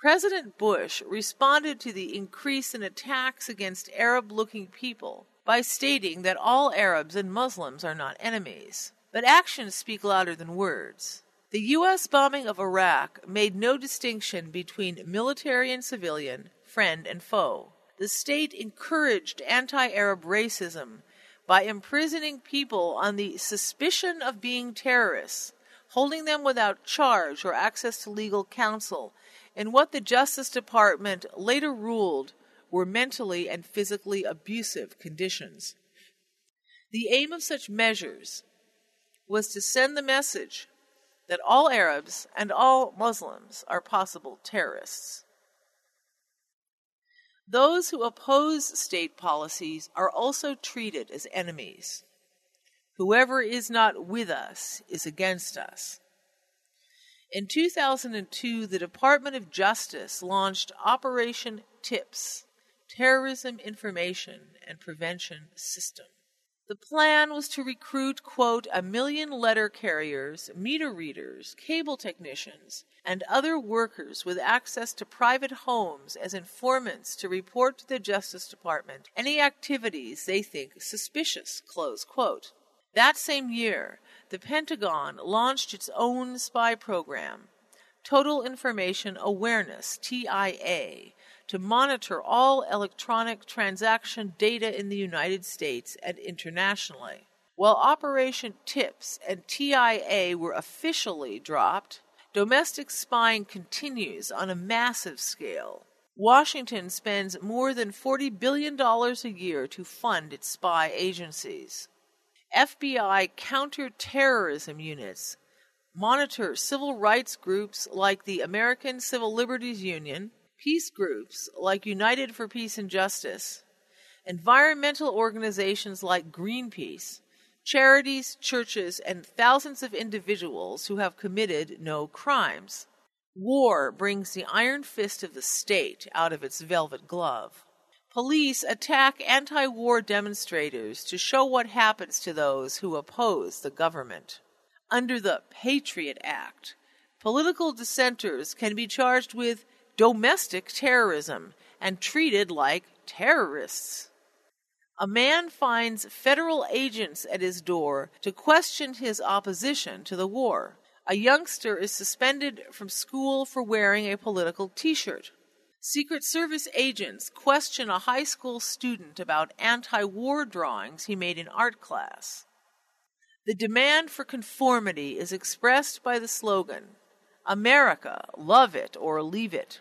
President Bush responded to the increase in attacks against Arab-looking people by stating that all Arabs and Muslims are not enemies. But actions speak louder than words. The U.S. bombing of Iraq made no distinction between military and civilian, friend and foe. The state encouraged anti-Arab racism by imprisoning people on the suspicion of being terrorists, holding them without charge or access to legal counsel, in what the Justice Department later ruled were mentally and physically abusive conditions. The aim of such measures was to send the message that all Arabs and all Muslims are possible terrorists. Those who oppose state policies are also treated as enemies. Whoever is not with us is against us. In 2002, the Department of Justice launched Operation TIPS, Terrorism Information and Prevention System. The plan was to recruit, quote, 1 million letter carriers, meter readers, cable technicians, and other workers with access to private homes as informants to report to the Justice Department any activities they think suspicious, close quote. That same year, the Pentagon launched its own spy program, Total Information Awareness, TIA, to monitor all electronic transaction data in the United States and internationally. While Operation TIPS and TIA were officially dropped, domestic spying continues on a massive scale. Washington spends more than $40 billion a year to fund its spy agencies. FBI counterterrorism units monitor civil rights groups like the American Civil Liberties Union, peace groups like United for Peace and Justice, environmental organizations like Greenpeace, charities, churches, and thousands of individuals who have committed no crimes. War brings the iron fist of the state out of its velvet glove. Police attack anti-war demonstrators to show what happens to those who oppose the government. Under the Patriot Act, political dissenters can be charged with domestic terrorism and treated like terrorists. A man finds federal agents at his door to question his opposition to the war. A youngster is suspended from school for wearing a political T-shirt. Secret Service agents question a high school student about anti-war drawings he made in art class. The demand for conformity is expressed by the slogan, America, love it or leave it.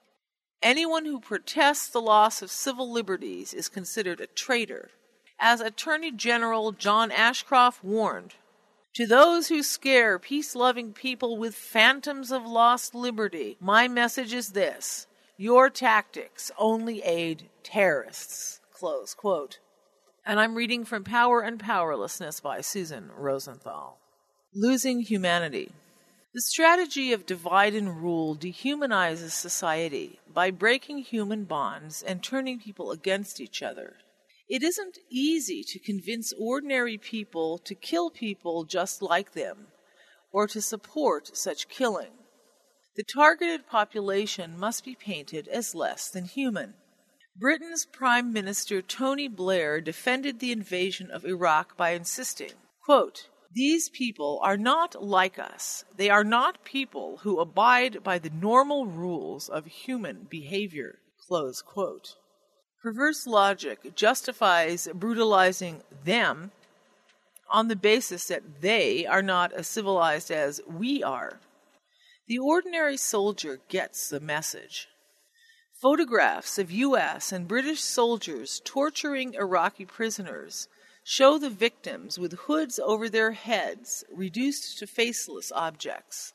Anyone who protests the loss of civil liberties is considered a traitor. As Attorney General John Ashcroft warned, to those who scare peace-loving people with phantoms of lost liberty, my message is this: your tactics only aid terrorists, close quote. And I'm reading from Power and Powerlessness by Susan Rosenthal. Losing humanity. The strategy of divide and rule dehumanizes society by breaking human bonds and turning people against each other. It isn't easy to convince ordinary people to kill people just like them, or to support such killing. The targeted population must be painted as less than human. Britain's Prime Minister Tony Blair defended the invasion of Iraq by insisting, quote, these people are not like us. They are not people who abide by the normal rules of human behavior, close quote. Perverse logic justifies brutalizing them on the basis that they are not as civilized as we are. The ordinary soldier gets the message. Photographs of U.S. and British soldiers torturing Iraqi prisoners show the victims with hoods over their heads, reduced to faceless objects.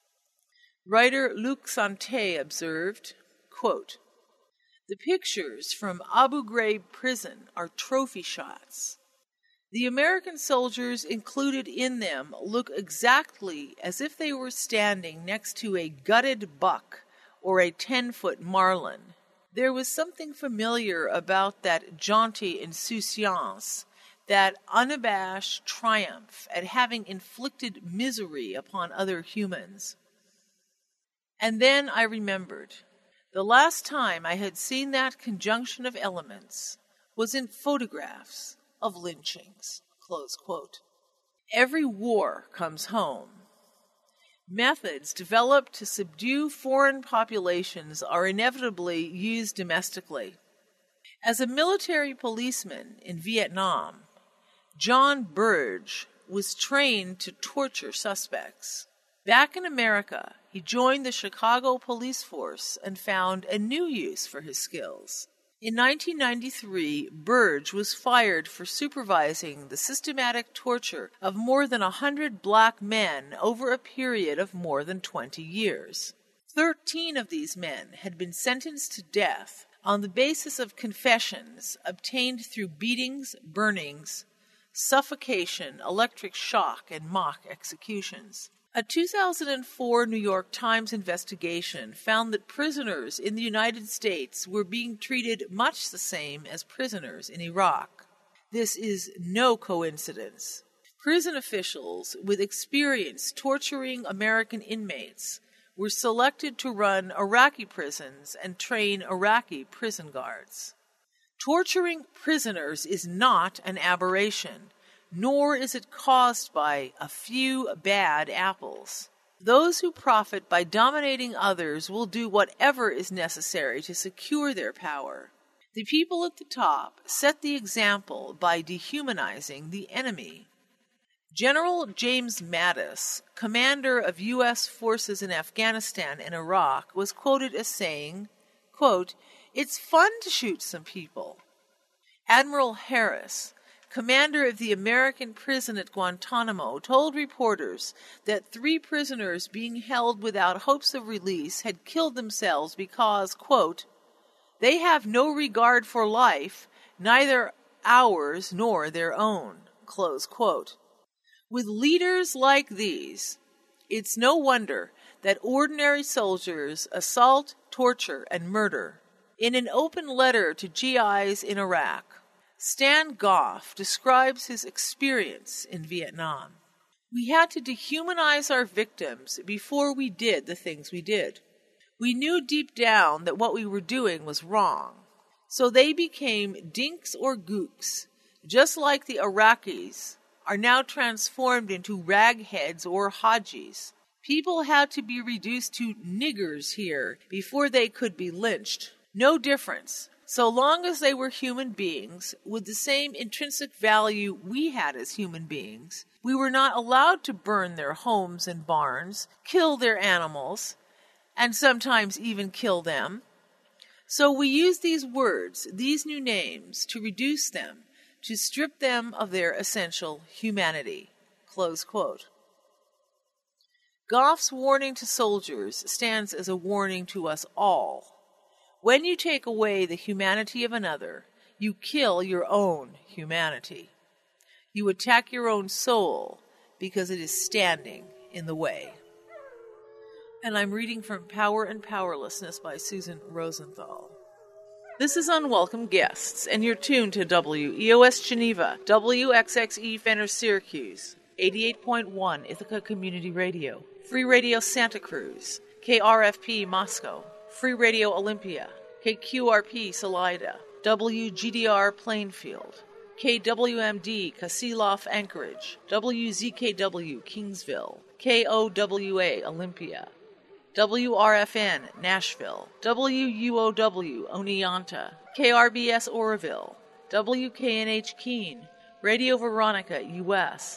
Writer Luc Sante observed, quote, the pictures from Abu Ghraib prison are trophy shots. The American soldiers included in them look exactly as if they were standing next to a gutted buck or a 10-foot marlin. There was something familiar about that jaunty insouciance, that unabashed triumph at having inflicted misery upon other humans. And then I remembered. The last time I had seen that conjunction of elements was in photographs of lynchings." Close quote. Every war comes home. Methods developed to subdue foreign populations are inevitably used domestically. As a military policeman in Vietnam, John Burge was trained to torture suspects. Back in America, he joined the Chicago police force and found a new use for his skills. In 1993, Burge was fired for supervising the systematic torture of more than 100 black men over a period of more than 20 years. 13 of these men had been sentenced to death on the basis of confessions obtained through beatings, burnings, suffocation, electric shock, and mock executions. A 2004 New York Times investigation found that prisoners in the United States were being treated much the same as prisoners in Iraq. This is no coincidence. Prison officials with experience torturing American inmates were selected to run Iraqi prisons and train Iraqi prison guards. Torturing prisoners is not an aberration, nor is it caused by a few bad apples. Those who profit by dominating others will do whatever is necessary to secure their power. The people at the top set the example by dehumanizing the enemy. General James Mattis, commander of U.S. forces in Afghanistan and Iraq, was quoted as saying, quote, "It's fun to shoot some people." Admiral Harris, commander of the American prison at Guantanamo, told reporters that 3 prisoners being held without hopes of release had killed themselves because, quote, "they have no regard for life, neither ours nor their own," close quote. With leaders like these, it's no wonder that ordinary soldiers assault, torture, and murder. In an open letter to GIs in Iraq, Stan Goff describes his experience in Vietnam. "We had to dehumanize our victims before we did the things we did. We knew deep down that what we were doing was wrong. So they became dinks or gooks, just like the Iraqis are now transformed into ragheads or hajis. People had to be reduced to niggers here before they could be lynched. No difference. So long as they were human beings with the same intrinsic value we had as human beings, we were not allowed to burn their homes and barns, kill their animals, and sometimes even kill them. So we use these words, these new names, to reduce them, to strip them of their essential humanity." Close quote. Goff's warning to soldiers stands as a warning to us all. When you take away the humanity of another, you kill your own humanity. You attack your own soul because it is standing in the way. And I'm reading from Power and Powerlessness by Susan Rosenthal. This is Unwelcome Guests, and you're tuned to WEOS Geneva, WXXE Fenner Syracuse, 88.1 Ithaca Community Radio, Free Radio Santa Cruz, KRFP Moscow, Free Radio Olympia, KQRP Salida, WGDR Plainfield, KWMD Kasilof Anchorage, WZKW Kingsville, KOWA Olympia, WRFN Nashville, WUOW Oneonta, KRBS Oroville, WKNH Keene, Radio Veronica US,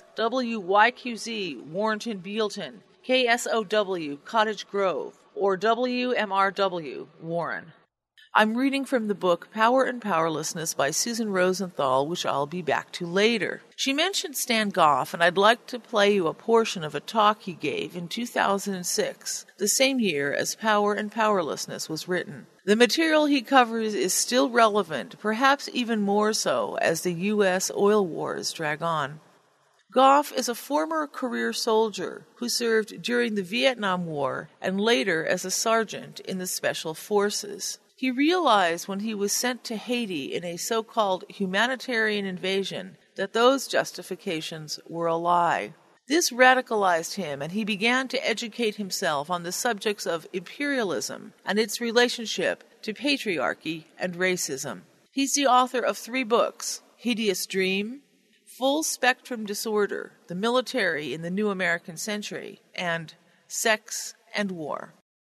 WYQZ Warrenton Bealton, KSOW Cottage Grove, or WMRW Warren. I'm reading from the book Power and Powerlessness by Susan Rosenthal, which I'll be back to later. She mentioned Stan Goff, and I'd like to play you a portion of a talk he gave in 2006, the same year as Power and Powerlessness was written. The material he covers is still relevant, perhaps even more so as the U.S. oil wars drag on. Goff is a former career soldier who served during the Vietnam War and later as a sergeant in the Special Forces. He realized when he was sent to Haiti in a so-called humanitarian invasion that those justifications were a lie. This radicalized him, and he began to educate himself on the subjects of imperialism and its relationship to patriarchy and racism. He's the author of 3 books: Hideous Dream, Full Spectrum Disorder, The Military in the New American Century, and Sex and War.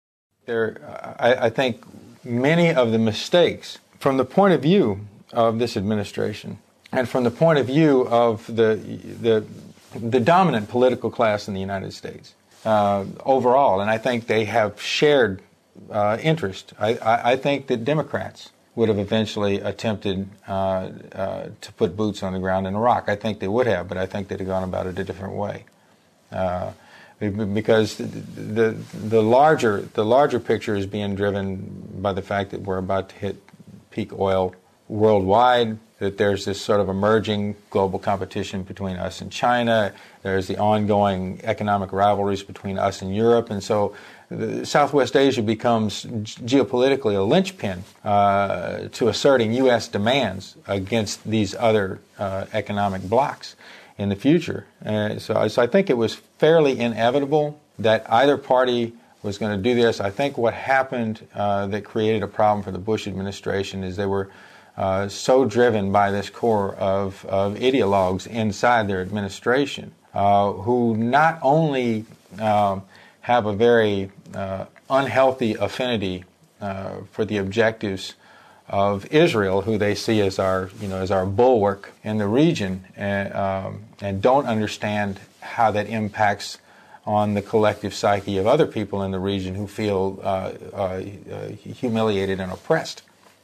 I think many of the mistakes, from the point of view of this administration, and from the point of view of the dominant political class in the United States overall, and I think they have shared interest. I think that Democrats would have eventually attempted to put boots on the ground in Iraq. I think they would have, but I think they'd have gone about it a different way. Because the larger picture is being driven by the fact that we're about to hit peak oil worldwide, that there's this sort of emerging global competition between us and China. There's the ongoing economic rivalries between us and Europe. And so Southwest Asia becomes geopolitically a linchpin to asserting U.S. demands against these other economic blocs in the future. So I think it was fairly inevitable that either party was going to do this. I think what happened that created a problem for the Bush administration is they were so driven by this core of ideologues inside their administration who not only have a very unhealthy affinity for the objectives of Israel, who they see as our bulwark in the region, and don't understand how that impacts on the collective psyche of other people in the region who feel humiliated and oppressed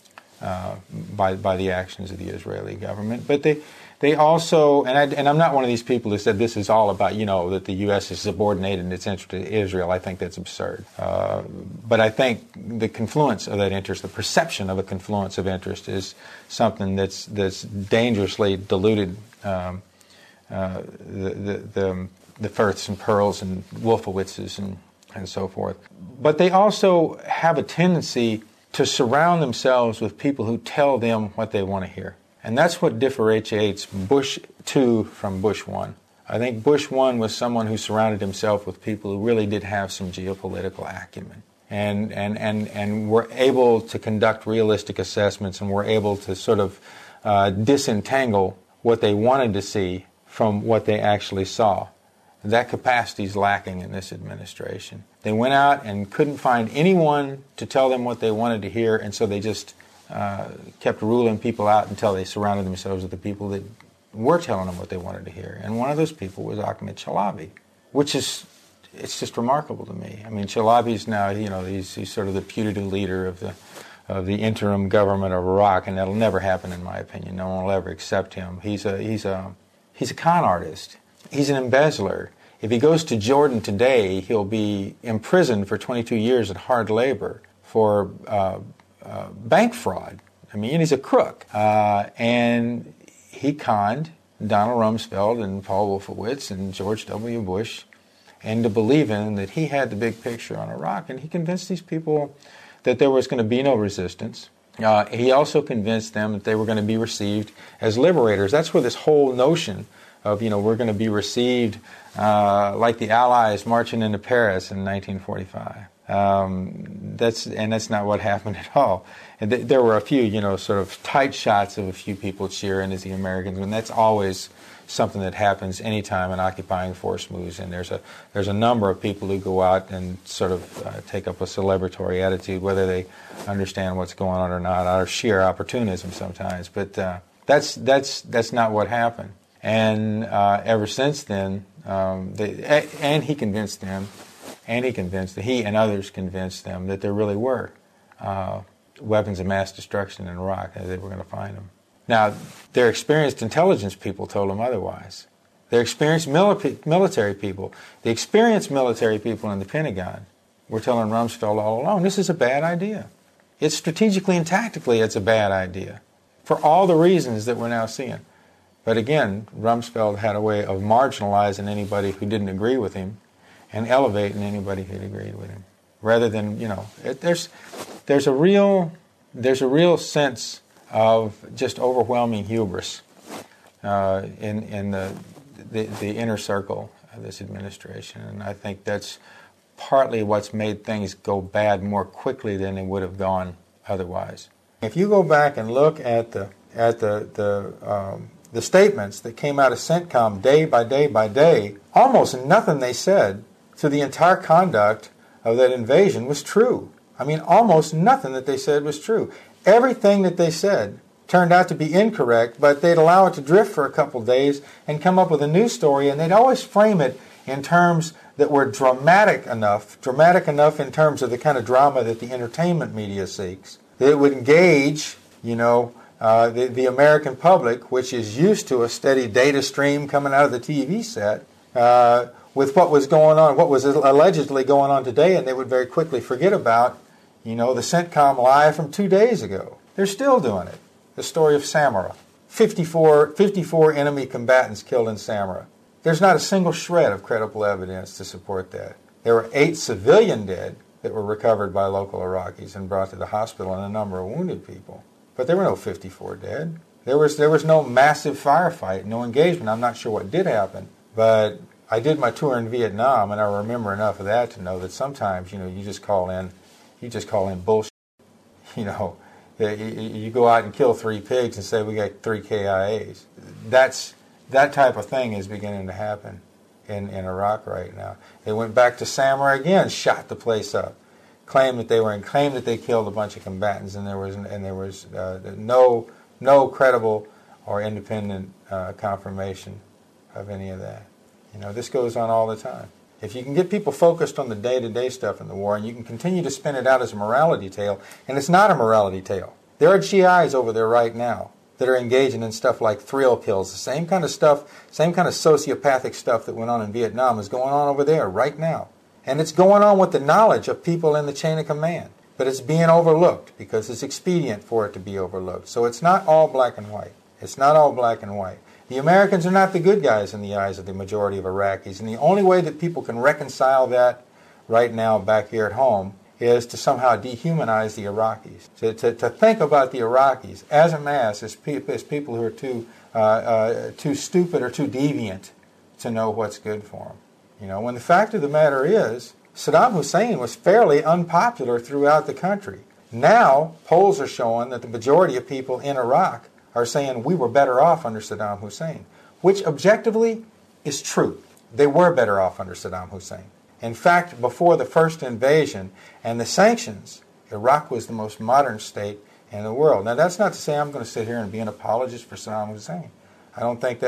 by the actions of the Israeli government. But they also, and I'm not one of these people who said this is all about, that the U.S. is subordinated in its interest to Israel. I think that's absurd. But I think the confluence of that interest, the perception of a confluence of interest, is something that's dangerously diluted the Firths and Pearls and Wolfowitzes and so forth. But they also have a tendency to surround themselves with people who tell them what they want to hear. And that's what differentiates Bush 2 from Bush 1. I think Bush 1 was someone who surrounded himself with people who really did have some geopolitical acumen and were able to conduct realistic assessments and were able to sort of disentangle what they wanted to see from what they actually saw. That capacity is lacking in this administration. They went out and couldn't find anyone to tell them what they wanted to hear, and so they just kept ruling people out until they surrounded themselves with the people that were telling them what they wanted to hear. And one of those people was Ahmed Chalabi, which is, it's just remarkable to me. I mean, Chalabi's now, he's sort of the putative leader of the interim government of Iraq, and that'll never happen, in my opinion. No one will ever accept him. He's a con artist. He's an embezzler. If he goes to Jordan today, he'll be imprisoned for 22 years at hard labor for bank fraud. I mean, he's a crook. And he conned Donald Rumsfeld and Paul Wolfowitz and George W. Bush into believing that he had the big picture on Iraq. And he convinced these people that there was going to be no resistance. He also convinced them that they were going to be received as liberators. That's where this whole notion of, we're going to be received like the Allies marching into Paris in 1945. That's not what happened at all. And there were a few, sort of tight shots of a few people cheering as the Americans, and that's always something that happens anytime an occupying force moves in. There's a number of people who go out and sort of take up a celebratory attitude, whether they understand what's going on or not, out of sheer opportunism sometimes. But that's not what happened. And ever since then, he convinced them, he and others convinced them that there really were weapons of mass destruction in Iraq, and they were going to find them. Now, their experienced intelligence people told them otherwise. Their experienced military people, the experienced military people in the Pentagon, were telling Rumsfeld all along, this is a bad idea. It's strategically and tactically, it's a bad idea, for all the reasons that we're now seeing. But again, Rumsfeld had a way of marginalizing anybody who didn't agree with him and elevating anybody who agreed with him. Rather than, there's a real sense of just overwhelming hubris in the inner circle this administration. And I think that's partly what's made things go bad more quickly than they would have gone otherwise. If you go back and look at the statements that came out of CENTCOM day by day by day, almost nothing they said through the entire conduct of that invasion was true. I mean, almost nothing that they said was true. Everything that they said turned out to be incorrect, but they'd allow it to drift for a couple days and come up with a new story, and they'd always frame it in terms that were dramatic enough in terms of the kind of drama that the entertainment media seeks, that it would engage, the American public, which is used to a steady data stream coming out of the TV set, with what was going on, what was allegedly going on today, and they would very quickly forget about, the CENTCOM lie from 2 days ago. They're still doing it. The story of Samara. 54 enemy combatants killed in Samara. There's not a single shred of credible evidence to support that. There were 8 civilian dead that were recovered by local Iraqis and brought to the hospital, and a number of wounded people. But there were no 54 dead. There was no massive firefight, no engagement. I'm not sure what did happen, but I did my tour in Vietnam, and I remember enough of that to know that sometimes, you just call in bullshit. You go out and kill 3 pigs and say we got 3 KIAs. That type of thing is beginning to happen in Iraq right now. They went back to Samara again, shot the place up, claimed that they killed a bunch of combatants, and there was no credible or independent confirmation of any of that. This goes on all the time. If you can get people focused on the day-to-day stuff in the war, and you can continue to spin it out as a morality tale, and it's not a morality tale. There are GIs over there right now that are engaging in stuff like thrill kills. The same kind of stuff, same kind of sociopathic stuff that went on in Vietnam is going on over there right now. And it's going on with the knowledge of people in the chain of command. But it's being overlooked because it's expedient for it to be overlooked. So it's not all black and white. It's not all black and white. The Americans are not the good guys in the eyes of the majority of Iraqis. And the only way that people can reconcile that right now back here at home is to somehow dehumanize the Iraqis. To think about the Iraqis as a mass as people who are too stupid or too deviant to know what's good for them. When the fact of the matter is, Saddam Hussein was fairly unpopular throughout the country. Now, polls are showing that the majority of people in Iraq are saying we were better off under Saddam Hussein, which objectively is true. They were better off under Saddam Hussein. In fact, before the first invasion and the sanctions, Iraq was the most modern state in the world. Now, that's not to say I'm going to sit here and be an apologist for Saddam Hussein. I don't think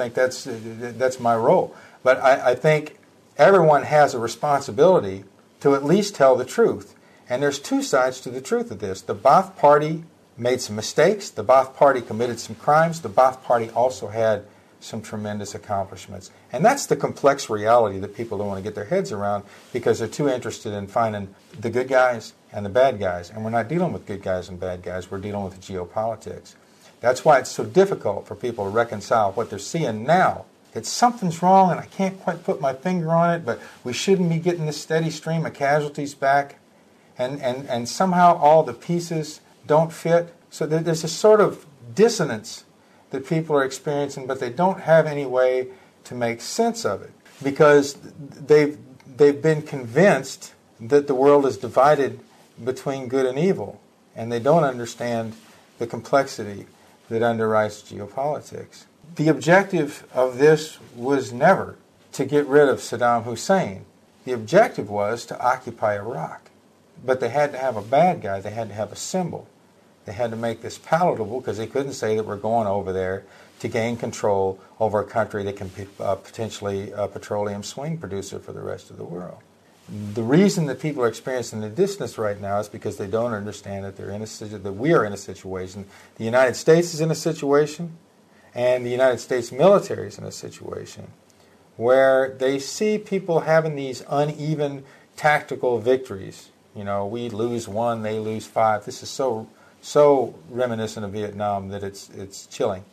that's my role. But I think everyone has a responsibility to at least tell the truth. And there's 2 sides to the truth of this. The Ba'ath Party made some mistakes. The Ba'ath Party committed some crimes. The Ba'ath Party also had some tremendous accomplishments. And that's the complex reality that people don't want to get their heads around because they're too interested in finding the good guys and the bad guys. And we're not dealing with good guys and bad guys. We're dealing with geopolitics. That's why it's so difficult for people to reconcile what they're seeing now. That something's wrong and I can't quite put my finger on it, but we shouldn't be getting this steady stream of casualties back. And somehow all the pieces don't fit. So there's a sort of dissonance that people are experiencing, but they don't have any way to make sense of it because they've been convinced that the world is divided between good and evil, and they don't understand the complexity that underwrites geopolitics. The objective of this was never to get rid of Saddam Hussein. The objective was to occupy Iraq. But they had to have a bad guy. They had to have a symbol. They had to make this palatable because they couldn't say that we're going over there to gain control over a country that can be potentially a petroleum swing producer for the rest of the world. The reason that people are experiencing the dissonance right now is because they don't understand that that we are in a situation. The United States is in a situation, and the United States military is in a situation where they see people having these uneven tactical victories. We lose 1, they lose 5. This is so reminiscent of Vietnam that it's chilling.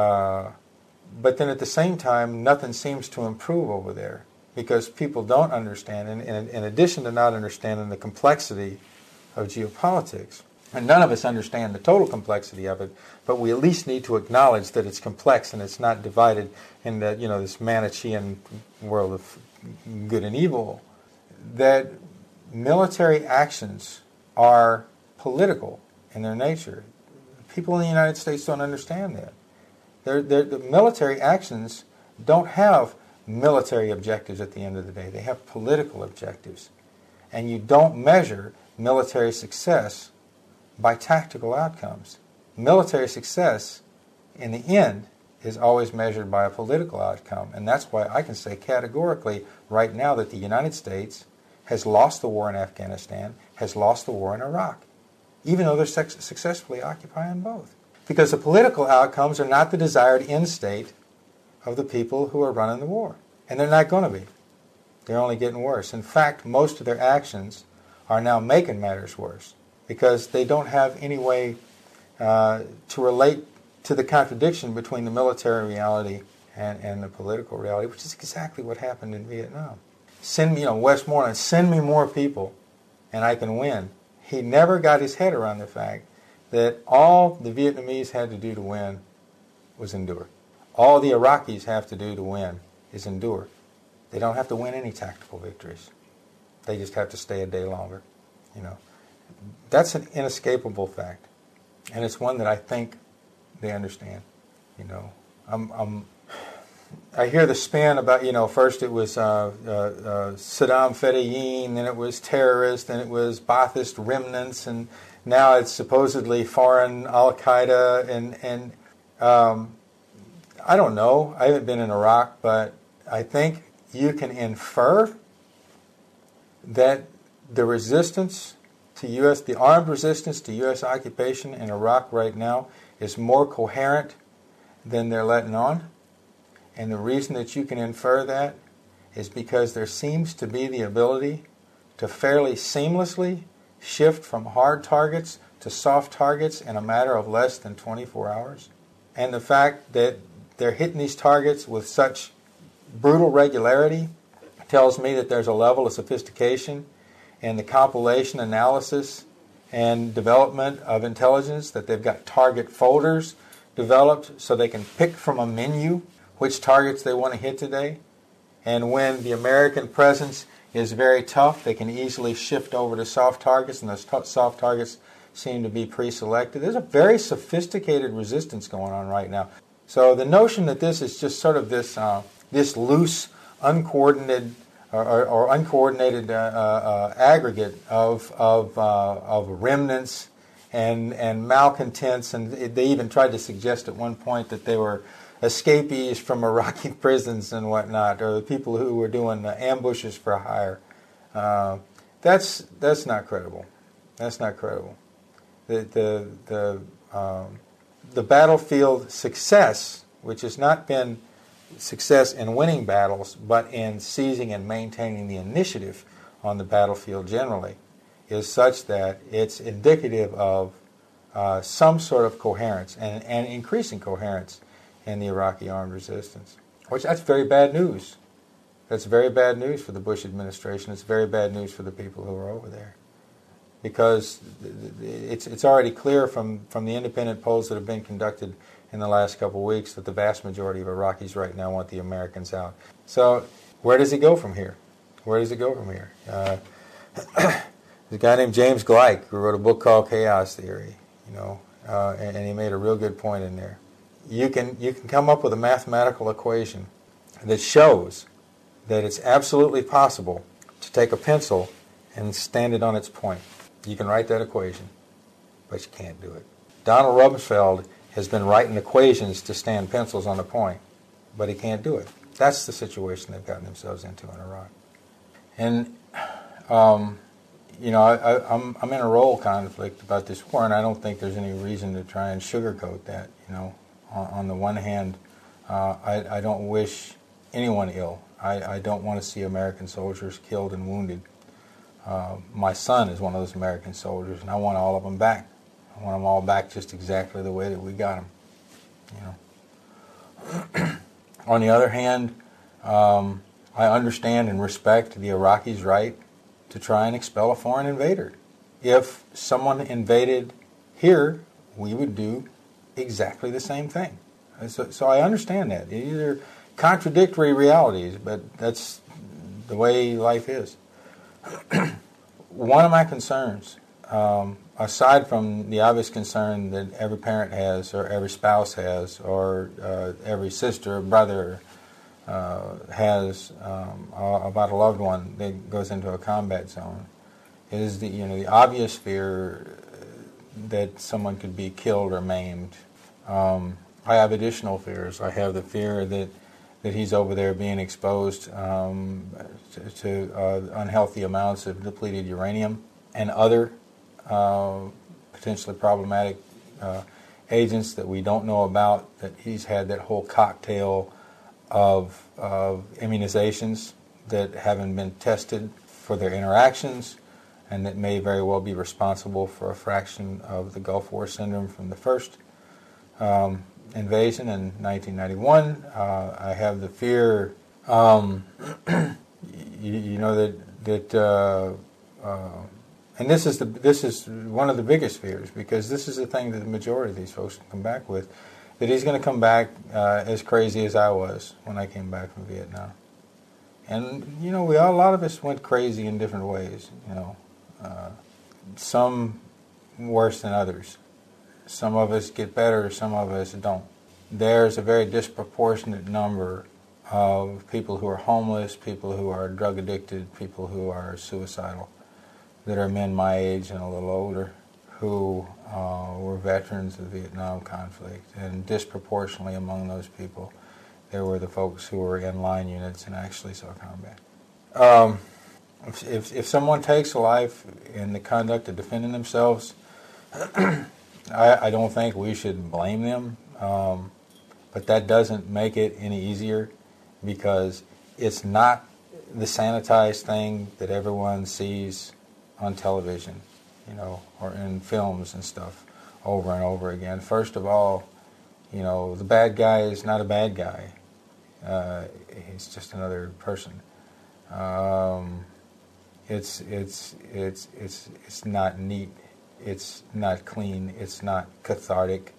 But then at the same time, nothing seems to improve over there because people don't understand, and in addition to not understanding the complexity of geopolitics, And none of us understand the total complexity of it, but we at least need to acknowledge that it's complex and it's not divided in the, this Manichean world of good and evil. That military actions are political in their nature. People in the United States don't understand that. The military actions don't have military objectives at the end of the day. They have political objectives. And you don't measure military success by tactical outcomes. Military success, in the end, is always measured by a political outcome. And that's why I can say categorically right now that the United States has lost the war in Afghanistan, has lost the war in Iraq, even though they're successfully occupying both. Because the political outcomes are not the desired end state of the people who are running the war. And they're not going to be. They're only getting worse. In fact, most of their actions are now making matters worse because they don't have any way to relate to the contradiction between the military reality and the political reality, which is exactly what happened in Vietnam. Send me, Westmoreland, send me more people and I can win. He never got his head around the fact that all the Vietnamese had to do to win was endure. All the Iraqis have to do to win is endure. They don't have to win any tactical victories. They just have to stay a day longer. That's an inescapable fact, and it's one that I think they understand. I hear the spin about, first it was Saddam Fedayeen, then it was terrorists, then it was Ba'athist remnants, and now it's supposedly foreign Al-Qaeda, and I don't know. I haven't been in Iraq, but I think you can infer that the resistance to the armed resistance to U.S. occupation in Iraq right now is more coherent than they're letting on. And the reason that you can infer that is because there seems to be the ability to fairly seamlessly shift from hard targets to soft targets in a matter of less than 24 hours. And the fact that they're hitting these targets with such brutal regularity tells me that there's a level of sophistication in the compilation, analysis, and development of intelligence, that they've got target folders developed so they can pick from a menu which targets they want to hit today. And when the American presence is very tough, they can easily shift over to soft targets, and those soft targets seem to be pre-selected. There's a very sophisticated resistance going on right now. So the notion that this is just sort of this loose, uncoordinated or uncoordinated aggregate of remnants and malcontents, and they even tried to suggest at one point that they were escapees from Iraqi prisons and whatnot, or the people who were doing ambushes for hire. That's not credible. That's not credible. The battlefield success, which has not been success in winning battles, but in seizing and maintaining the initiative on the battlefield generally, is such that it's indicative of some sort of coherence and increasing coherence in the Iraqi armed resistance. Which, that's very bad news. That's very bad news for the Bush administration. It's very bad news for the people who are over there. Because it's already clear from the independent polls that have been conducted in the last couple of weeks that the vast majority of Iraqis right now want the Americans out. So where does it go from here? Where does it go from here? There's a guy named James Gleick who wrote a book called Chaos Theory, and he made a real good point in there. You can come up with a mathematical equation that shows that it's absolutely possible to take a pencil and stand it on its point. You can write that equation, but you can't do it. Donald Rumsfeld has been writing equations to stand pencils on a point, but he can't do it. That's the situation they've gotten themselves into in Iraq. And, I'm in a role conflict about this war, and I don't think there's any reason to try and sugarcoat that, On the one hand, I don't wish anyone ill. I don't want to see American soldiers killed and wounded. My son is one of those American soldiers, and I want all of them back. I want them all back just exactly the way that we got them. On the other hand, I understand and respect the Iraqis' right to try and expel a foreign invader. If someone invaded Here, we would do exactly the same thing. So I understand that. These are contradictory realities, but that's the way life is. One of my concerns, aside from the obvious concern that every parent has, or every spouse has, or every sister or brother has about a loved one that goes into a combat zone, is the obvious fear that someone could be killed or maimed. I have additional fears. I have the fear that he's over there being exposed to unhealthy amounts of depleted uranium and other potentially problematic agents that we don't know about, that he's had that whole cocktail of immunizations that haven't been tested for their interactions, and that may very well be responsible for a fraction of the Gulf War syndrome from the first invasion in 1991. I have the fear, and this is one of the biggest fears, because this is the thing that the majority of these folks come back with, that he's going to come back as crazy as I was when I came back from Vietnam. And a lot of us went crazy in different ways. Some worse than others. Some of us get better, some of us don't. There's a very disproportionate number of people who are homeless, people who are drug addicted, people who are suicidal, that are men my age and a little older, who were veterans of the Vietnam conflict. And disproportionately among those people, there were the folks who were in line units and actually saw combat. If someone takes a life in the conduct of defending themselves, I don't think we should blame them, but that doesn't make it any easier, because it's not the sanitized thing that everyone sees on television, or in films and stuff over and over again. First of all, the bad guy is not a bad guy. He's just another person. It's not neat. It's not clean. It's not cathartic.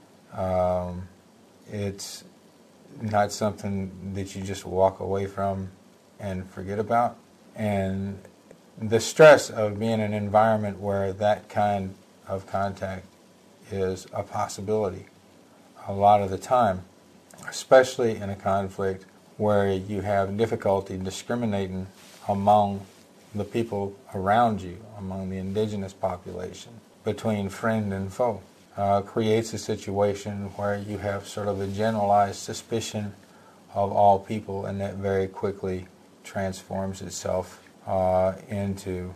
It's not something that you just walk away from and forget about. And the stress of being in an environment where that kind of contact is a possibility a lot of the time, especially in a conflict where you have difficulty discriminating among the people around you, among the indigenous population, between friend and foe, creates a situation where you have sort of a generalized suspicion of all people, and that very quickly transforms itself into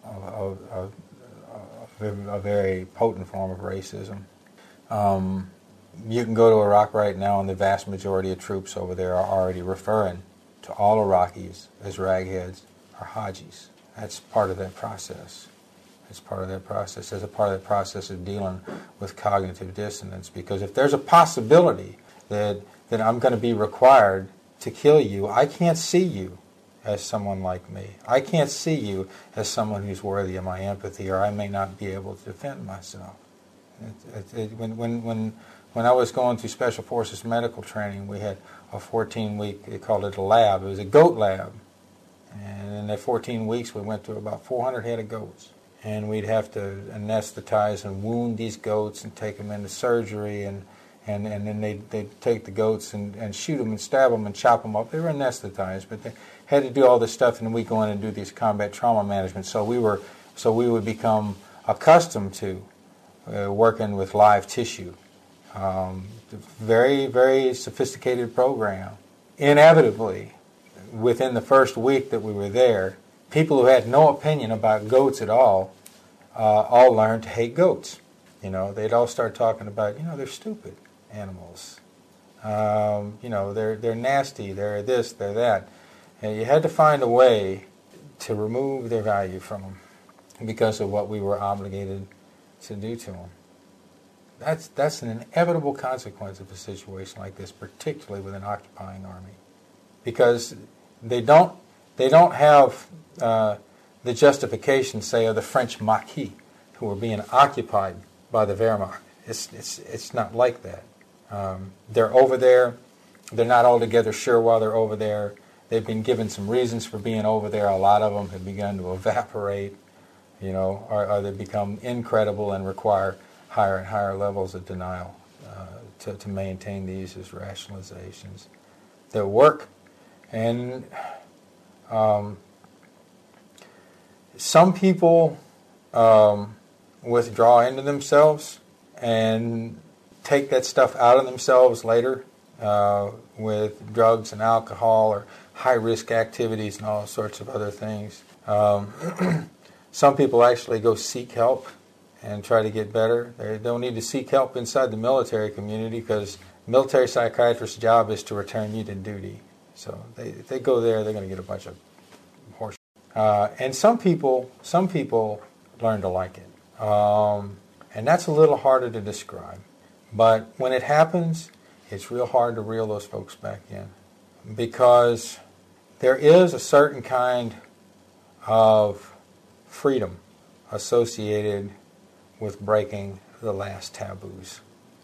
a very potent form of racism. You can go to Iraq right now, and the vast majority of troops over there are already referring to all Iraqis as ragheads or hajis. That's part of that process. It's part of that process. It's a part of that process of dealing with cognitive dissonance. Because if there's a possibility that I'm going to be required to kill you, I can't see you as someone like me. I can't see you as someone who's worthy of my empathy, or I may not be able to defend myself. When I was going through Special Forces medical training, we had a 14-week, they called it a lab. It was a goat lab. And in that 14 weeks, we went through about 400 head of goats. And we'd have to anesthetize and wound these goats and take them into surgery. And then they'd take the goats and shoot them and stab them and chop them up. They were anesthetized, but they had to do all this stuff, and then we go in and do these combat trauma management. So we would become accustomed to working with live tissue. Very, very sophisticated program. Inevitably, within the first week that we were there, people who had no opinion about goats at all learned to hate goats. They'd all start talking about, they're stupid animals. They're nasty, they're this, they're that. And you had to find a way to remove their value from them because of what we were obligated to do to them. That's an inevitable consequence of a situation like this, particularly with an occupying army, because they don't have the justification, say, of the French Maquis, who were being occupied by the Wehrmacht. It's not like that. They're over there. They're not altogether sure why they're over there. They've been given some reasons for being over there. A lot of them have begun to evaporate, or they become incredible and require higher and higher levels of denial to maintain these as rationalizations that work. And some people withdraw into themselves and take that stuff out of themselves later with drugs and alcohol or high-risk activities and all sorts of other things. Some people actually go seek help and try to get better. They don't need to seek help inside the military community because military psychiatrist's job is to return you to duty. So if they go there, they're going to get a bunch of horse. And some people learn to like it. And that's a little harder to describe. But when it happens, it's real hard to reel those folks back in because there is a certain kind of freedom associated with breaking the last taboos.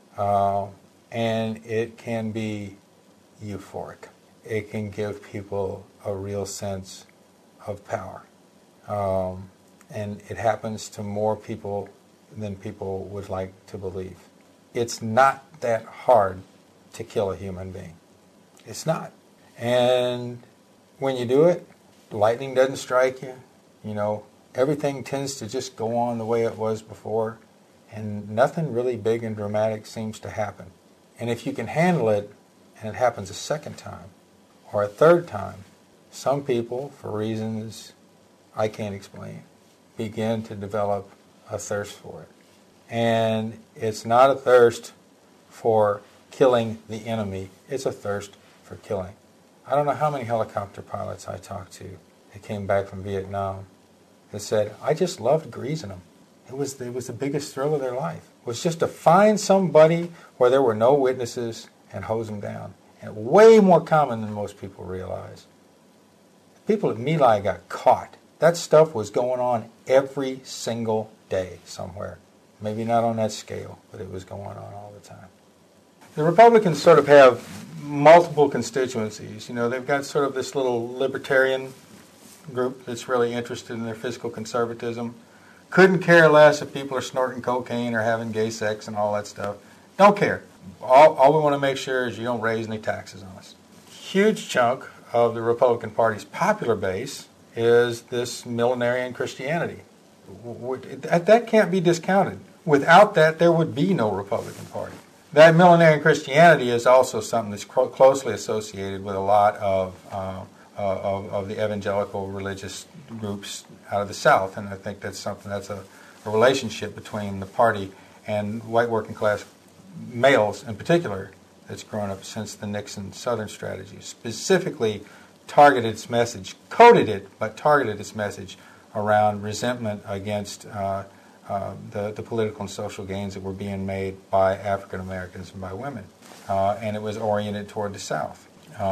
And it can be euphoric. It can give people a real sense of power. And it happens to more people than people would like to believe. It's not that hard to kill a human being. It's not. And when you do it, lightning doesn't strike you. Everything tends to just go on the way it was before, and nothing really big and dramatic seems to happen. And if you can handle it, and it happens a second time or a third time, some people, for reasons I can't explain, begin to develop a thirst for it. And it's not a thirst for killing the enemy, it's a thirst for killing. I don't know how many helicopter pilots I talked to that came back from Vietnam that said, I just loved greasing them. It was the biggest thrill of their life. It was just to find somebody where there were no witnesses and hose them down. And way more common than most people realize. People at My Lai got caught. That stuff was going on every single day somewhere. Maybe not on that scale, but it was going on all the time. The Republicans sort of have multiple constituencies. They've got sort of this little libertarian group that's really interested in their fiscal conservatism. Couldn't care less if people are snorting cocaine or having gay sex and all that stuff. Don't care. All we want to make sure is you don't raise any taxes on us. Huge chunk of the Republican Party's popular base is this millenarian Christianity. That can't be discounted. Without that, there would be no Republican Party. That millenarian Christianity is also something that's closely associated with a lot of the evangelical religious groups out of the South, and I think that's a relationship between the party and white working class males in particular that's grown up since the Nixon Southern strategy. Specifically targeted its message, coded it, but targeted its message around resentment against the political and social gains that were being made by African Americans and by women, and it was oriented toward the South.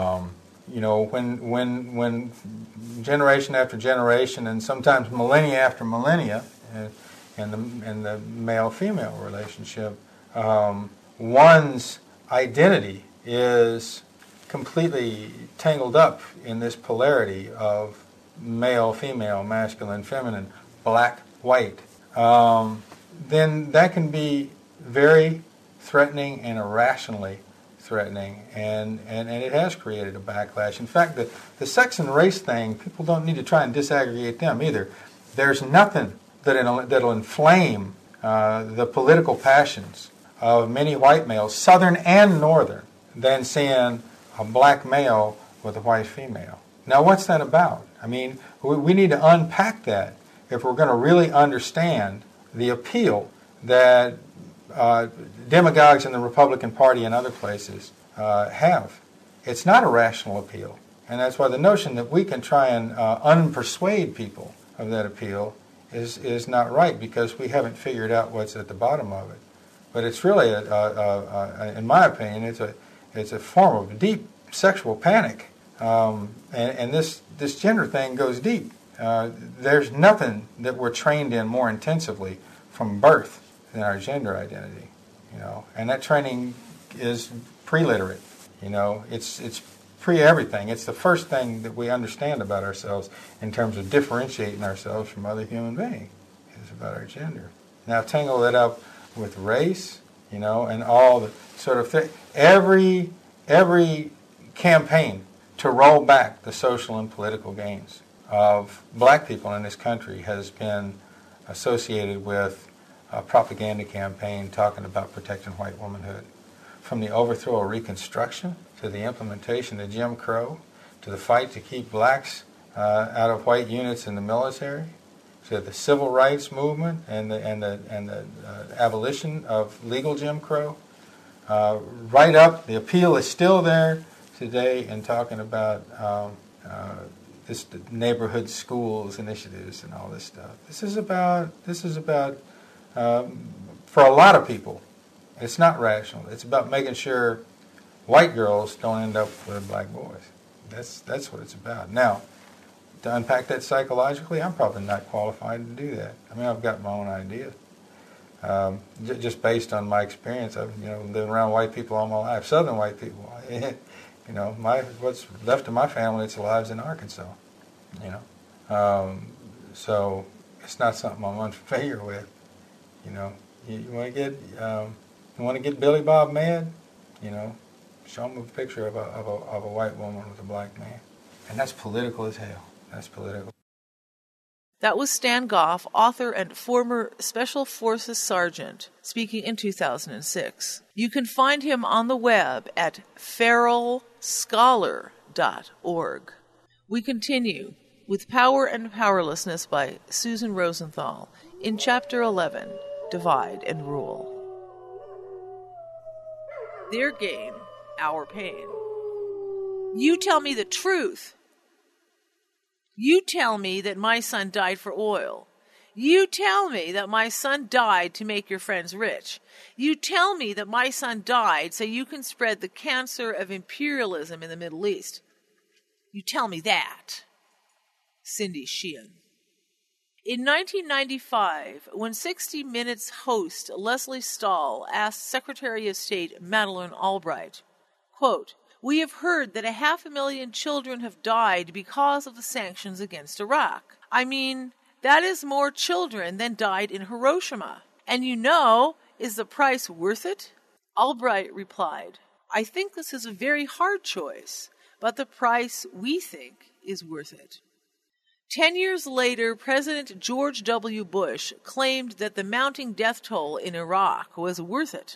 When generation after generation, and sometimes millennia after millennia, in the male-female relationship, one's identity is completely tangled up in this polarity of male, female, masculine, feminine, black, white, then that can be very threatening and irrationally threatening, and it has created a backlash. In fact, the sex and race thing, people don't need to try and disaggregate them either. There's nothing that'll inflame the political passions of many white males, Southern and Northern, than seeing a black male with a white female. Now, what's that about? I mean, we need to unpack that if we're going to really understand the appeal that demagogues in the Republican Party and other places have. It's not a rational appeal. And that's why the notion that we can try and unpersuade people of that appeal is not right, because we haven't figured out what's at the bottom of it. But it's really, in my opinion, it's a form of deep sexual panic. And this gender thing goes deep. There's nothing that we're trained in more intensively from birth than our gender identity, And that training is pre-literate, It's pre-everything. It's the first thing that we understand about ourselves in terms of differentiating ourselves from other human beings. It's about our gender. Now tangle that up with race, and all the sort of thing. Every campaign to roll back the social and political gains of black people in this country has been associated with a propaganda campaign talking about protecting white womanhood. From the overthrow of Reconstruction to the implementation of Jim Crow to the fight to keep blacks out of white units in the military to the civil rights movement and the abolition of legal Jim Crow, right up, the appeal is still there today in talking about this neighborhood schools initiatives and all this stuff. This is about for a lot of people, it's not rational. It's about making sure white girls don't end up with black boys. That's what it's about. Now, to unpack that psychologically, I'm probably not qualified to do that. I mean, I've got my own ideas. Just based on my experience, I've lived around white people all my life, Southern white people. What's left of my family, it's lives in Arkansas. So it's not something I'm unfamiliar with. You want to get Billy Bob mad, show him a picture of a white woman with a black man, and that's political as hell. That's political. That was Stan Goff, author and former Special Forces Sergeant, speaking in 2006. You can find him on the web at feralscholar.org. We continue with Power and Powerlessness by Susan Rosenthal in Chapter 11, Divide and Rule. Their gain, our pain. You tell me the truth. You tell me that my son died for oil. You tell me that my son died to make your friends rich. You tell me that my son died so you can spread the cancer of imperialism in the Middle East. You tell me that. Cindy Sheehan. In 1995, when 60 Minutes host Leslie Stahl asked Secretary of State Madeleine Albright, quote, "We have heard that 500,000 children have died because of the sanctions against Iraq. I mean, that is more children than died in Hiroshima. And is the price worth it?" Albright replied, "I think this is a very hard choice, but the price we think is worth it." 10 years later, President George W. Bush claimed that the mounting death toll in Iraq was worth it.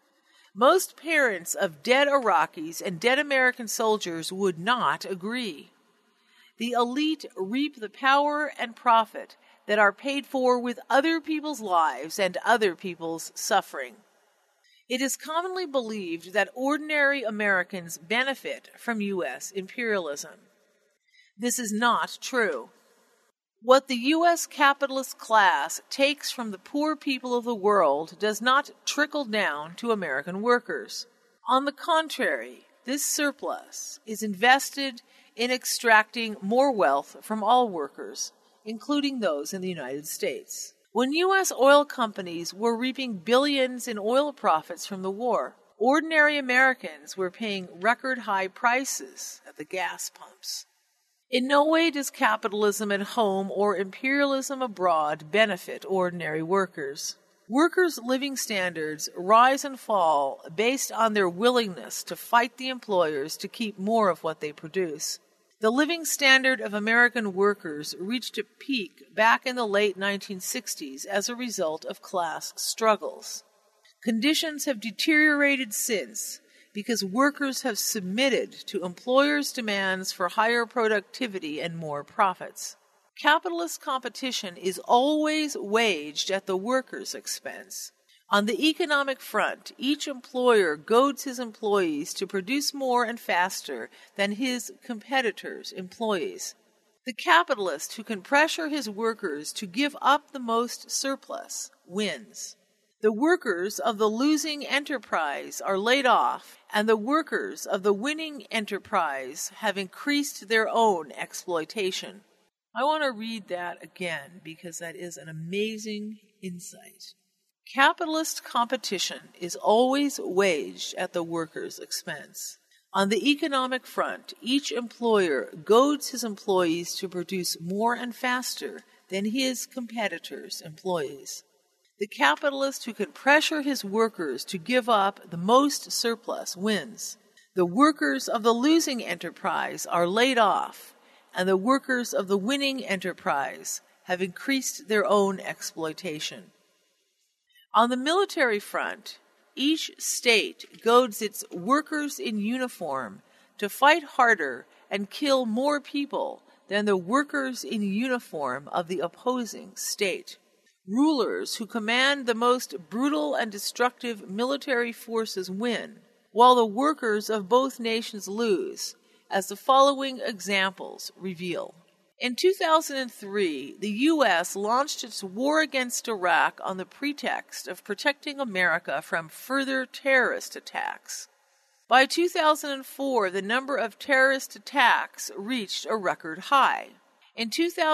Most parents of dead Iraqis and dead American soldiers would not agree. The elite reap the power and profit that are paid for with other people's lives and other people's suffering. It is commonly believed that ordinary Americans benefit from U.S. imperialism. This is not true. What the U.S. capitalist class takes from the poor people of the world does not trickle down to American workers. On the contrary, this surplus is invested in extracting more wealth from all workers, including those in the United States. When U.S. oil companies were reaping billions in oil profits from the war, ordinary Americans were paying record-high prices at the gas pumps. In no way does capitalism at home or imperialism abroad benefit ordinary workers. Workers' living standards rise and fall based on their willingness to fight the employers to keep more of what they produce. The living standard of American workers reached a peak back in the late 1960s as a result of class struggles. Conditions have deteriorated since, because workers have submitted to employers' demands for higher productivity and more profits. Capitalist competition is always waged at the worker's expense. On the economic front, each employer goads his employees to produce more and faster than his competitors' employees. The capitalist who can pressure his workers to give up the most surplus wins. The workers of the losing enterprise are laid off, and the workers of the winning enterprise have increased their own exploitation. I want to read that again because that is an amazing insight. Capitalist competition is always waged at the worker's expense. On the economic front, each employer goads his employees to produce more and faster than his competitors' employees. The capitalist who can pressure his workers to give up the most surplus wins. The workers of the losing enterprise are laid off, and the workers of the winning enterprise have increased their own exploitation. On the military front, each state goads its workers in uniform to fight harder and kill more people than the workers in uniform of the opposing state. Rulers who command the most brutal and destructive military forces win, while the workers of both nations lose, as the following examples reveal. In 2003, the U.S. launched its war against Iraq on the pretext of protecting America from further terrorist attacks. By 2004, the number of terrorist attacks reached a record high. In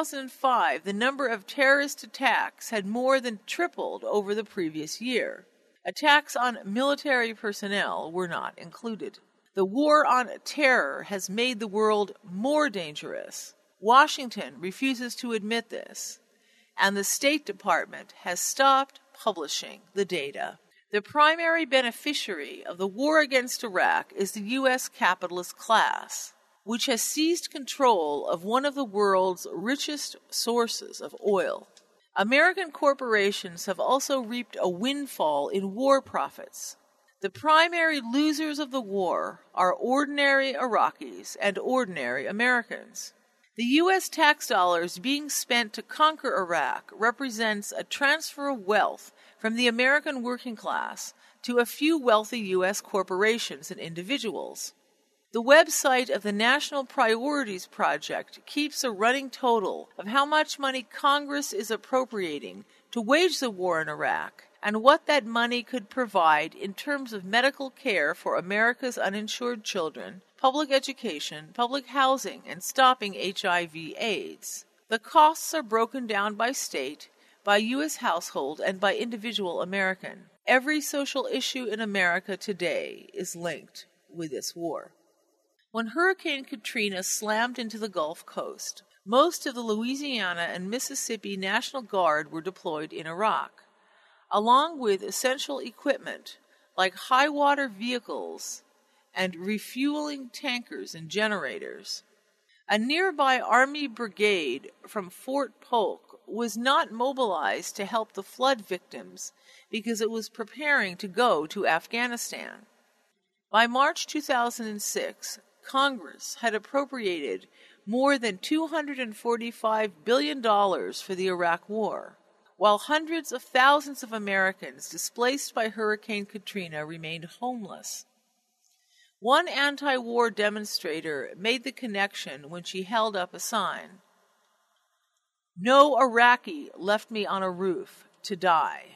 2005, the number of terrorist attacks had more than tripled over the previous year. Attacks on military personnel were not included. The war on terror has made the world more dangerous. Washington refuses to admit this, and the State Department has stopped publishing the data. The primary beneficiary of the war against Iraq is the U.S. capitalist class, which has seized control of one of the world's richest sources of oil. American corporations have also reaped a windfall in war profits. The primary losers of the war are ordinary Iraqis and ordinary Americans. The U.S. tax dollars being spent to conquer Iraq represents a transfer of wealth from the American working class to a few wealthy U.S. corporations and individuals. The website of the National Priorities Project keeps a running total of how much money Congress is appropriating to wage the war in Iraq and what that money could provide in terms of medical care for America's uninsured children, public education, public housing, and stopping HIV/AIDS. The costs are broken down by state, by U.S. household, and by individual American. Every social issue in America today is linked with this war. When Hurricane Katrina slammed into the Gulf Coast, most of the Louisiana and Mississippi National Guard were deployed in Iraq, along with essential equipment like high-water vehicles and refueling tankers and generators. A nearby Army brigade from Fort Polk was not mobilized to help the flood victims because it was preparing to go to Afghanistan. By March 2006, Congress had appropriated more than $245 billion for the Iraq War, while hundreds of thousands of Americans displaced by Hurricane Katrina remained homeless. One anti-war demonstrator made the connection when she held up a sign. "No Iraqi left me on a roof to die."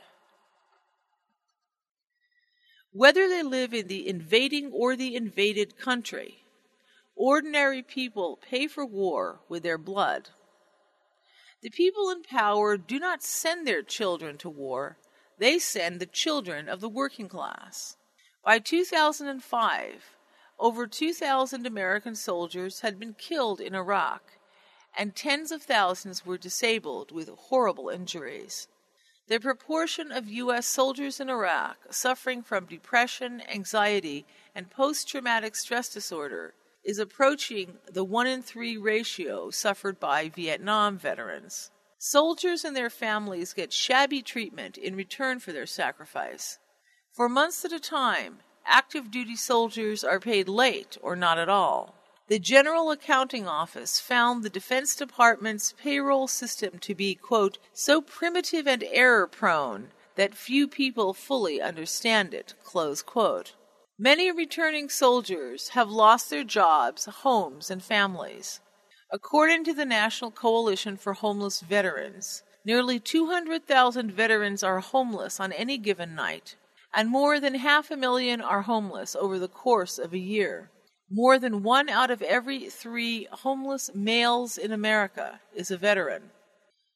Whether they live in the invading or the invaded country, ordinary people pay for war with their blood. The people in power do not send their children to war, they send the children of the working class. By 2005, over 2,000 American soldiers had been killed in Iraq, and tens of thousands were disabled with horrible injuries. The proportion of U.S. soldiers in Iraq suffering from depression, anxiety, and post-traumatic stress disorder is approaching the 1 in 3 ratio suffered by Vietnam veterans. Soldiers and their families get shabby treatment in return for their sacrifice. For months at a time, active duty soldiers are paid late or not at all. The General Accounting Office found the Defense Department's payroll system to be, quote, so primitive and error-prone that few people fully understand it, close quote. Many returning soldiers have lost their jobs, homes, and families. According to the National Coalition for Homeless Veterans, nearly 200,000 veterans are homeless on any given night, and more than 500,000 are homeless over the course of a year. More than 1 out of every 3 homeless males in America is a veteran.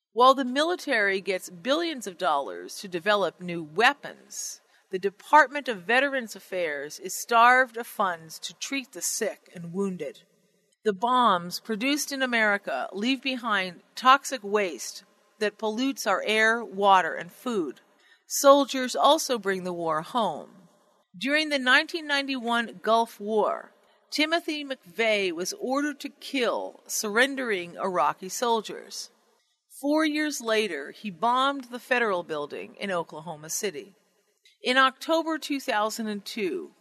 While the military gets billions of dollars to develop new weapons, the Department of Veterans Affairs is starved of funds to treat the sick and wounded. The bombs produced in America leave behind toxic waste that pollutes our air, water, and food. Soldiers also bring the war home. During the 1991 Gulf War, Timothy McVeigh was ordered to kill surrendering Iraqi soldiers. 4 years later, he bombed the Federal Building in Oklahoma City. In October 2002,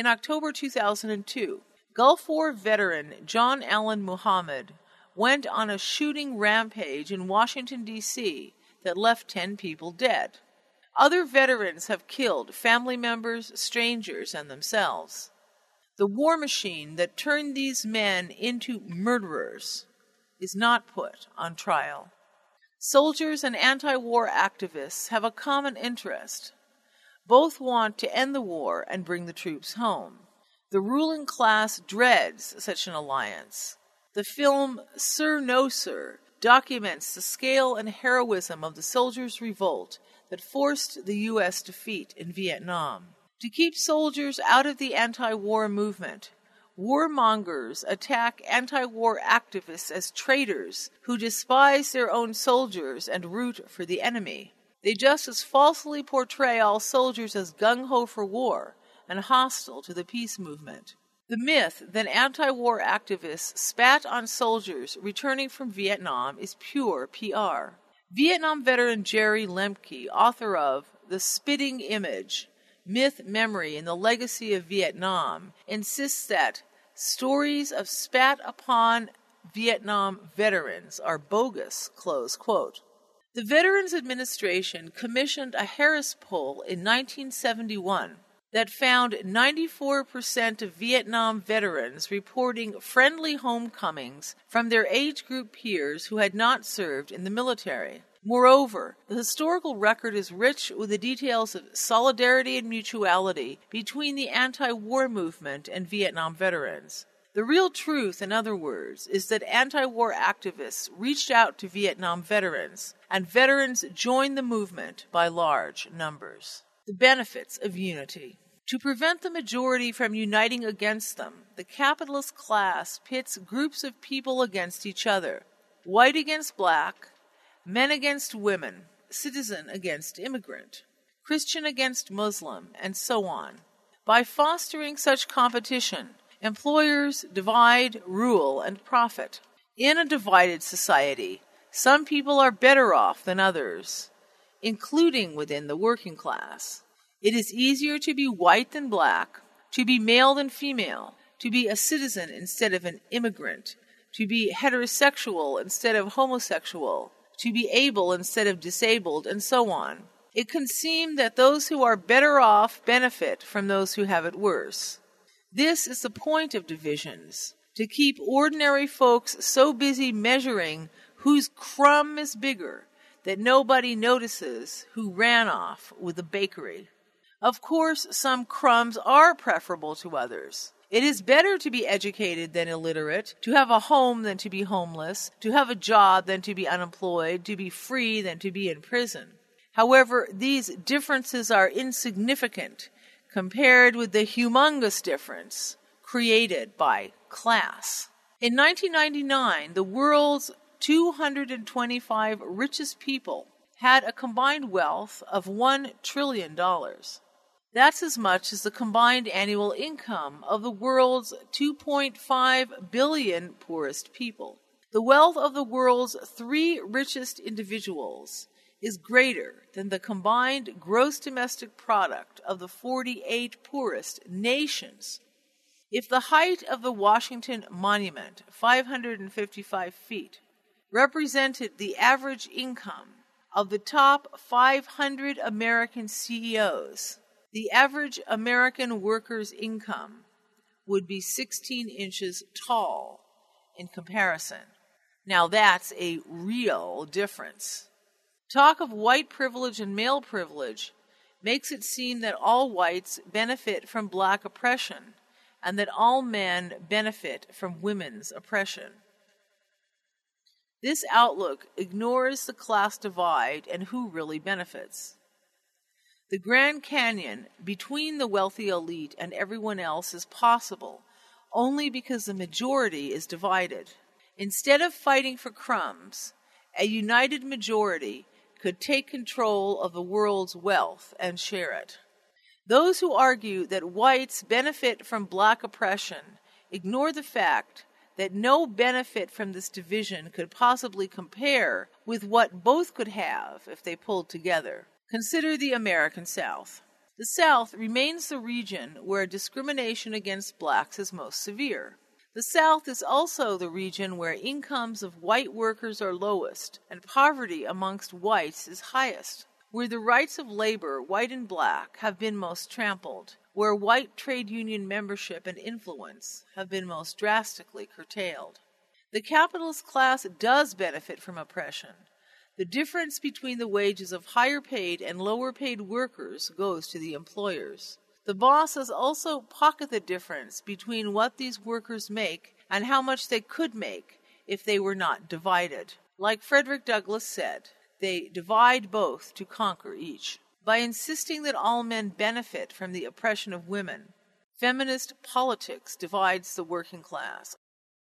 Gulf War veteran John Allen Muhammad went on a shooting rampage in Washington, D.C. that left 10 people dead. Other veterans have killed family members, strangers, and themselves. The war machine that turned these men into murderers is not put on trial. Soldiers and anti-war activists have a common interest. Both want to end the war and bring the troops home. The ruling class dreads such an alliance. The film Sir No Sir documents the scale and heroism of the soldiers' revolt that forced the U.S. defeat in Vietnam. To keep soldiers out of the anti-war movement, warmongers attack anti-war activists as traitors who despise their own soldiers and root for the enemy. They just as falsely portray all soldiers as gung-ho for war and hostile to the peace movement. The myth that anti-war activists spat on soldiers returning from Vietnam is pure PR. Vietnam veteran Jerry Lemke, author of The Spitting Image, Myth, Memory, and the Legacy of Vietnam, insists that stories of spat upon Vietnam veterans are bogus, close quote. The Veterans Administration commissioned a Harris poll in 1971 that found 94% of Vietnam veterans reporting friendly homecomings from their age group peers who had not served in the military. Moreover, the historical record is rich with the details of solidarity and mutuality between the anti-war movement and Vietnam veterans. The real truth, in other words, is that anti-war activists reached out to Vietnam veterans, and veterans joined the movement by large numbers. The benefits of unity. To prevent the majority from uniting against them, the capitalist class pits groups of people against each other, white against black, men against women, citizen against immigrant, Christian against Muslim, and so on. By fostering such competition, employers divide, rule, and profit. In a divided society, some people are better off than others, including within the working class. It is easier to be white than black, to be male than female, to be a citizen instead of an immigrant, to be heterosexual instead of homosexual, to be able instead of disabled, and so on. It can seem that those who are better off benefit from those who have it worse. This is the point of divisions, to keep ordinary folks so busy measuring whose crumb is bigger that nobody notices who ran off with the bakery. Of course, some crumbs are preferable to others. It is better to be educated than illiterate, to have a home than to be homeless, to have a job than to be unemployed, to be free than to be in prison. However, these differences are insignificant compared with the humongous difference created by class. In 1999, the world's 225 richest people had a combined wealth of $1 trillion. That's as much as the combined annual income of the world's 2.5 billion poorest people. The wealth of the world's 3 richest individuals is greater than the combined gross domestic product of the 48 poorest nations. If the height of the Washington Monument, 555 feet, represented the average income of the top 500 American CEOs, the average American worker's income would be 16 inches tall in comparison. Now that's a real difference. Talk of white privilege and male privilege makes it seem that all whites benefit from black oppression and that all men benefit from women's oppression. This outlook ignores the class divide and who really benefits. The Grand Canyon between the wealthy elite and everyone else is possible only because the majority is divided. Instead of fighting for crumbs, a united majority could take control of the world's wealth and share it. Those who argue that whites benefit from black oppression ignore the fact that no benefit from this division could possibly compare with what both could have if they pulled together. Consider the American South. The South remains the region where discrimination against blacks is most severe. The South is also the region where incomes of white workers are lowest and poverty amongst whites is highest, where the rights of labor, white and black, have been most trampled, where white trade union membership and influence have been most drastically curtailed. The capitalist class does benefit from oppression. The difference between the wages of higher-paid and lower-paid workers goes to the employers. The bosses also pocket the difference between what these workers make and how much they could make if they were not divided. Like Frederick Douglass said, they divide both to conquer each. By insisting that all men benefit from the oppression of women, feminist politics divides the working class.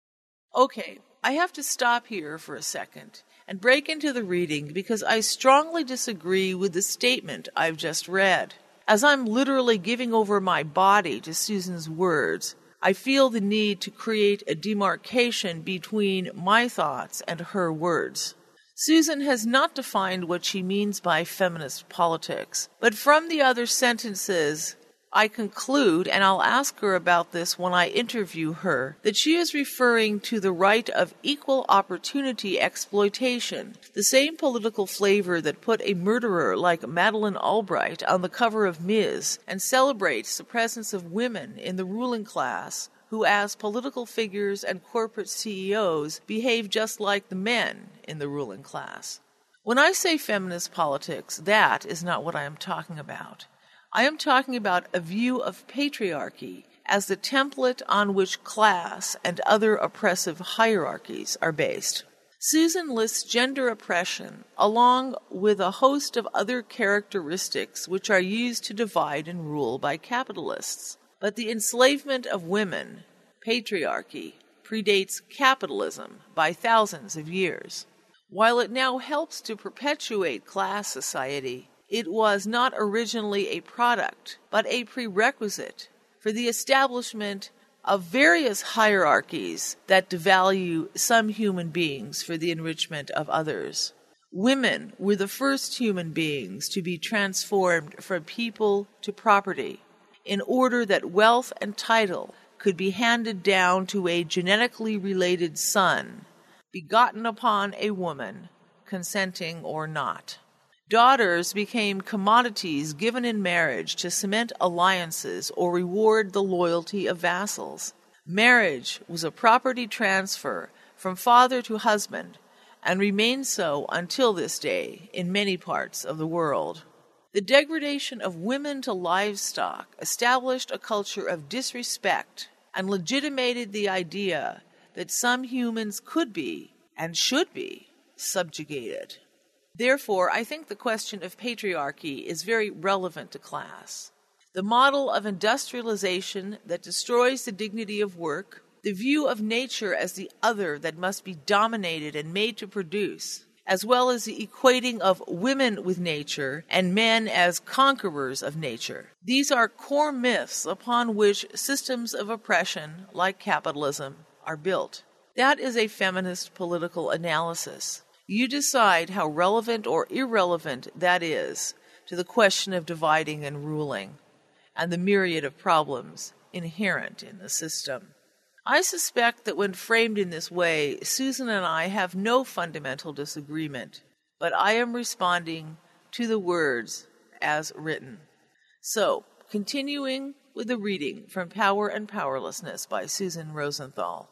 Okay, I have to stop here for a second and break into the reading because I strongly disagree with the statement I've just read. As I'm literally giving over my body to Susan's words, I feel the need to create a demarcation between my thoughts and her words. Susan has not defined what she means by feminist politics, but from the other sentences, I conclude, and I'll ask her about this when I interview her, that she is referring to the right of equal opportunity exploitation, the same political flavor that put a murderer like Madeleine Albright on the cover of Ms. and celebrates the presence of women in the ruling class who, as political figures and corporate CEOs, behave just like the men in the ruling class. When I say feminist politics, that is not what I am talking about. I am talking about a view of patriarchy as the template on which class and other oppressive hierarchies are based. Susan lists gender oppression along with a host of other characteristics which are used to divide and rule by capitalists. But the enslavement of women, patriarchy, predates capitalism by thousands of years. While it now helps to perpetuate class society, it was not originally a product, but a prerequisite for the establishment of various hierarchies that devalue some human beings for the enrichment of others. Women were the first human beings to be transformed from people to property, in order that wealth and title could be handed down to a genetically related son, begotten upon a woman, consenting or not. Daughters became commodities given in marriage to cement alliances or reward the loyalty of vassals. Marriage was a property transfer from father to husband, and remains so until this day in many parts of the world. The degradation of women to livestock established a culture of disrespect and legitimated the idea that some humans could be, and should be, subjugated. Therefore, I think the question of patriarchy is very relevant to class. The model of industrialization that destroys the dignity of work, the view of nature as the other that must be dominated and made to produce, as well as the equating of women with nature and men as conquerors of nature. These are core myths upon which systems of oppression, like capitalism, are built. That is a feminist political analysis. You decide how relevant or irrelevant that is to the question of dividing and ruling, and the myriad of problems inherent in the system. I suspect that when framed in this way, Susan and I have no fundamental disagreement, but I am responding to the words as written. So, continuing with the reading from Power and Powerlessness by Susan Rosenthal.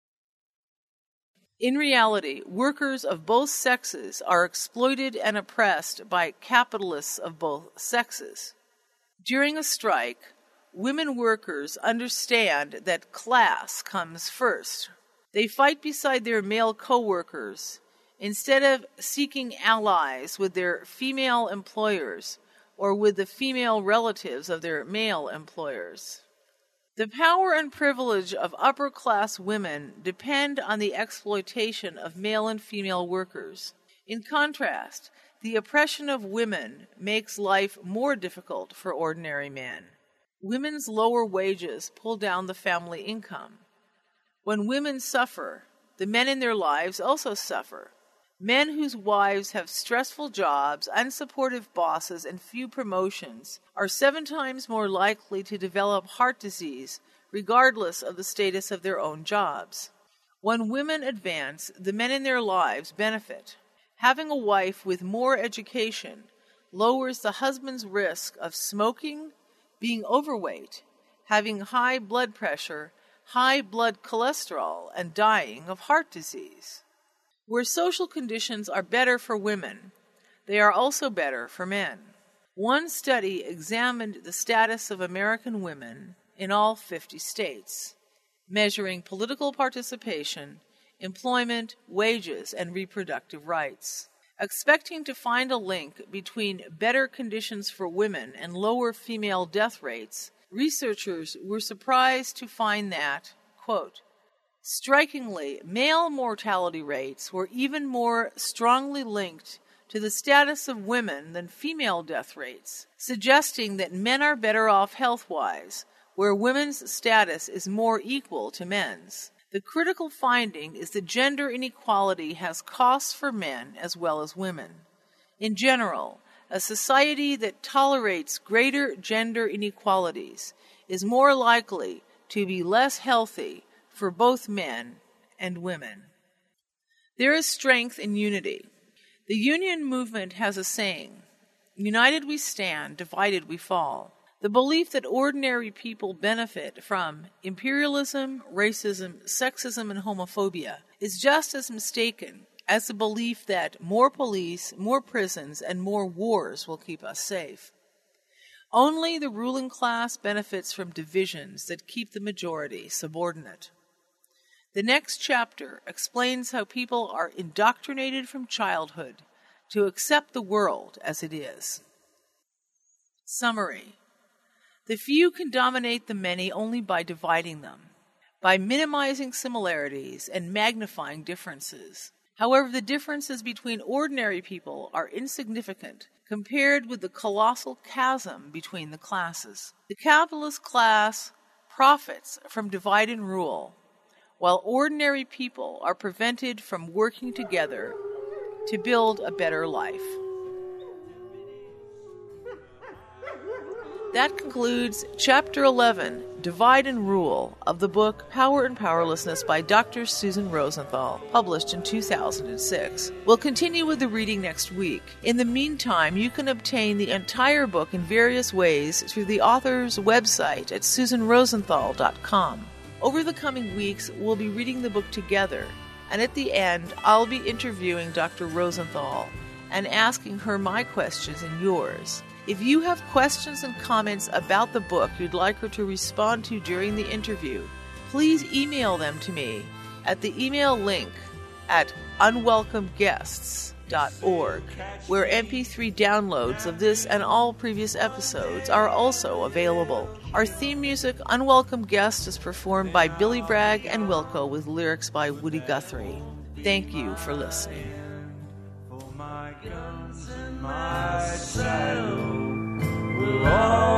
In reality, workers of both sexes are exploited and oppressed by capitalists of both sexes. During a strike, women workers understand that class comes first. They fight beside their male co-workers instead of seeking allies with their female employers or with the female relatives of their male employers. The power and privilege of upper-class women depend on the exploitation of male and female workers. In contrast, the oppression of women makes life more difficult for ordinary men. Women's lower wages pull down the family income. When women suffer, the men in their lives also suffer. Men whose wives have stressful jobs, unsupportive bosses, and few promotions are 7 times more likely to develop heart disease, regardless of the status of their own jobs. When women advance, the men in their lives benefit. Having a wife with more education lowers the husband's risk of smoking, being overweight, having high blood pressure, high blood cholesterol, and dying of heart disease. Where social conditions are better for women, they are also better for men. One study examined the status of American women in all 50 states, measuring political participation, employment, wages, and reproductive rights. Expecting to find a link between better conditions for women and lower female death rates, researchers were surprised to find that, quote, strikingly, male mortality rates were even more strongly linked to the status of women than female death rates, suggesting that men are better off health-wise, where women's status is more equal to men's. The critical finding is that gender inequality has costs for men as well as women. In general, a society that tolerates greater gender inequalities is more likely to be less healthy for both men and women. There is strength in unity. The union movement has a saying, "United we stand, divided we fall." The belief that ordinary people benefit from imperialism, racism, sexism, and homophobia is just as mistaken as the belief that more police, more prisons, and more wars will keep us safe. Only the ruling class benefits from divisions that keep the majority subordinate. The next chapter explains how people are indoctrinated from childhood to accept the world as it is. Summary. The few can dominate the many only by dividing them, by minimizing similarities and magnifying differences. However, the differences between ordinary people are insignificant compared with the colossal chasm between the classes. The capitalist class profits from divide and rule, while ordinary people are prevented from working together to build a better life. That concludes Chapter 11, Divide and Rule, of the book Power and Powerlessness by Dr. Susan Rosenthal, published in 2006. We'll continue with the reading next week. In the meantime, you can obtain the entire book in various ways through the author's website at susanrosenthal.com. Over the coming weeks, we'll be reading the book together, and at the end, I'll be interviewing Dr. Rosenthal and asking her my questions and yours. If you have questions and comments about the book you'd like her to respond to during the interview, please email them to me at the email link at unwelcomeguests.org, where MP3 downloads of this and all previous episodes are also available. Our theme music, Unwelcome Guest, is performed by Billy Bragg and Wilco with lyrics by Woody Guthrie. Thank you for listening. For my guns and my saddle will all